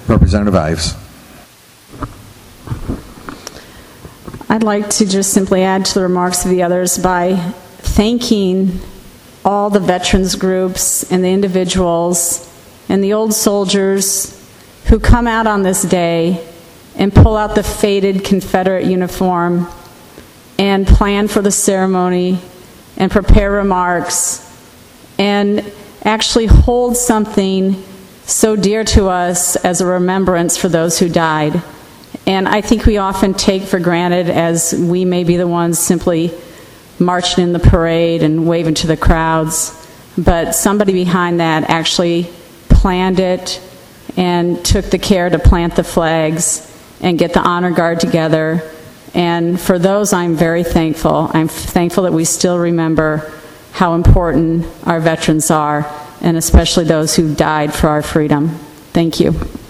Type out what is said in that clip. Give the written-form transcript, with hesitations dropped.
Representative Ives. I'd like to just simply add to the remarks of the others by thanking all the veterans groups and the individuals and the old soldiers who come out on this day and pull out the faded Confederate uniform and plan for the ceremony and prepare remarks and actually hold something so dear to us as a remembrance for those who died. And I think we often take for granted, as we may be the ones simply marching in the parade and waving to the crowds, but somebody behind that actually planned it and took the care to plant the flags and get the honor guard together. And for those, I'm very thankful. I'm thankful that we still remember how important our veterans are, and especially those who died for our freedom. Thank you.